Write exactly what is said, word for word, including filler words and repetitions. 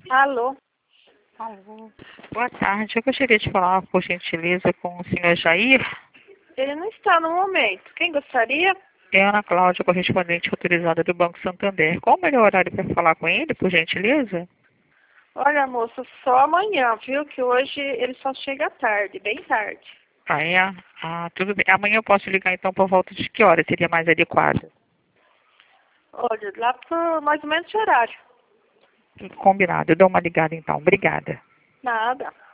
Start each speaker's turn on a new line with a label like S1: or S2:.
S1: Alô?
S2: Alô, boa tarde. Eu gostaria de falar, por gentileza, com o senhor Jair.
S1: Ele não está no momento. Quem gostaria?
S2: É Ana Cláudia, correspondente autorizada do Banco Santander. Qual o melhor horário para falar com ele, por gentileza?
S1: Olha, moça, só amanhã, viu? Que hoje ele só chega tarde, bem tarde.
S2: Ah, é? Ah, tudo bem. Amanhã eu posso ligar então por volta de que hora seria mais adequado?
S1: Olha, lá por mais ou menos esse horário.
S2: Tudo combinado. Eu dou uma ligada então. Obrigada.
S1: Nada.